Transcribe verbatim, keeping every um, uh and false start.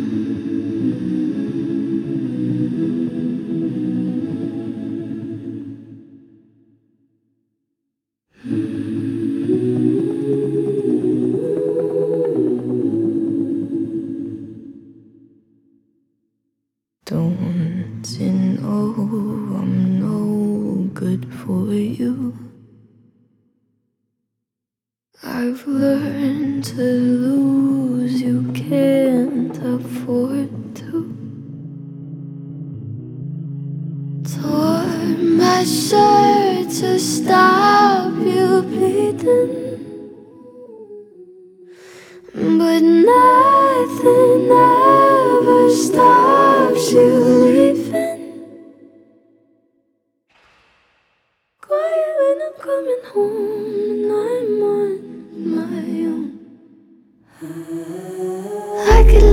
Don't you know I'm no good for you? I've learned to lose, you can't afford to. Tore my shirt to stop you bleeding, but nothing